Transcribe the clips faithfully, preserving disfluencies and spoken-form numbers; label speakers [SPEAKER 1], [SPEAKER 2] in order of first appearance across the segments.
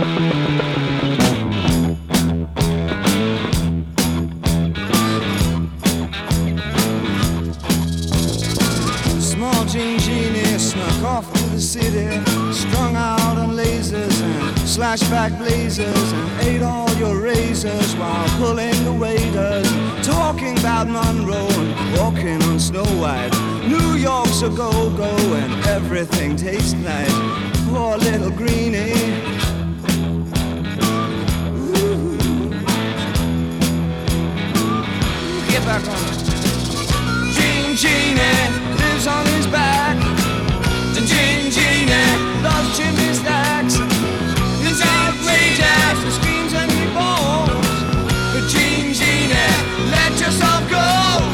[SPEAKER 1] Small Jean Genie snuck off to the city, strung out on lasers and slashback blazers, and ate all your razors while pulling the waiters, talking about Monroe and walking on Snow White. New York's a go-go and everything tastes nice. Poor little greenie. Ooh. Get back on it. Jean Genie lives on his back. The Jean Genie loves chimney stacks. It's outrageous, he screams and he moans. But Jean Genie, let yourself go.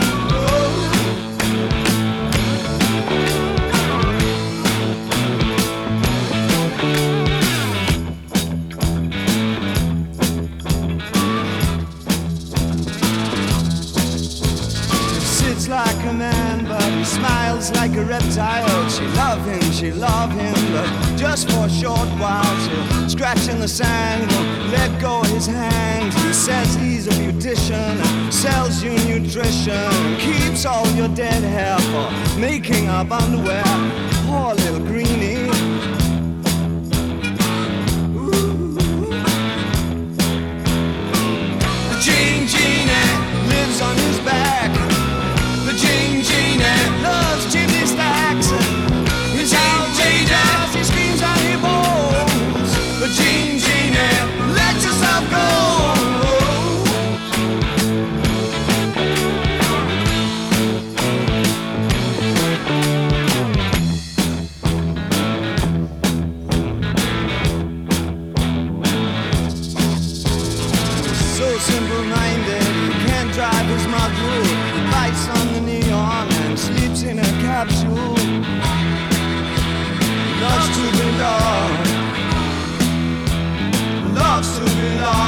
[SPEAKER 1] Like a man, but he smiles like a reptile. She love him, she love him, but just for a short while. She'll scratch in the sand, won't let go of his hand. He says he's a beautician and sells you nutrition, and keeps all your dead hair for making up underwear. Poor little greenie. Ooh. Jean Genie lives on his back. Jean Genie loves chimney stacks. It's outrageous, he screams and he moans. But Jean Genie, let yourself go. So simple-minded, he can't drive his muggle. He bites on the neon and sleeps in a capsule. Loves to be loved, loves to be loved.